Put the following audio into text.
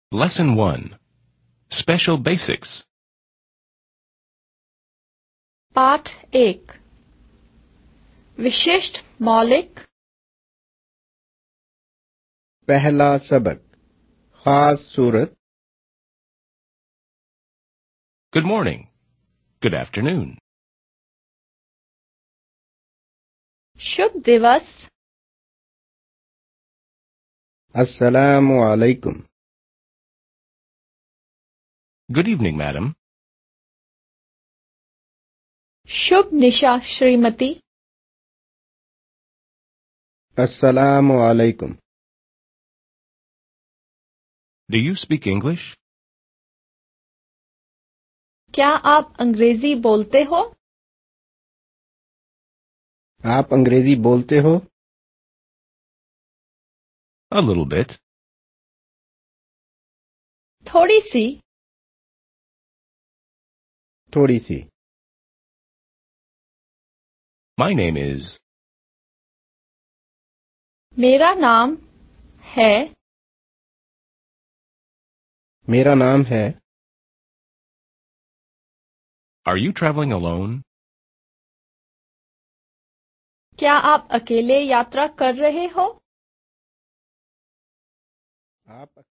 Lesson 1. Special Basics. पाठ 1 विशिष्ट मौलिक पहला सबक खास सूरत Good morning. Good afternoon. शुभ दिवस अस्सलामु अलैकुम Good evening, madam. शुभ निशा श्रीमती अस्सलामु अलैकुम Do you speak English? क्या आप अंग्रेजी बोलते हो? आप अंग्रेजी बोलते हो? A little bit. थोड़ी सी थोड़ी सी My name is. मेरा नाम है मेरा नाम है Are you traveling alone? क्या आप अकेले यात्रा कर रहे हो? आप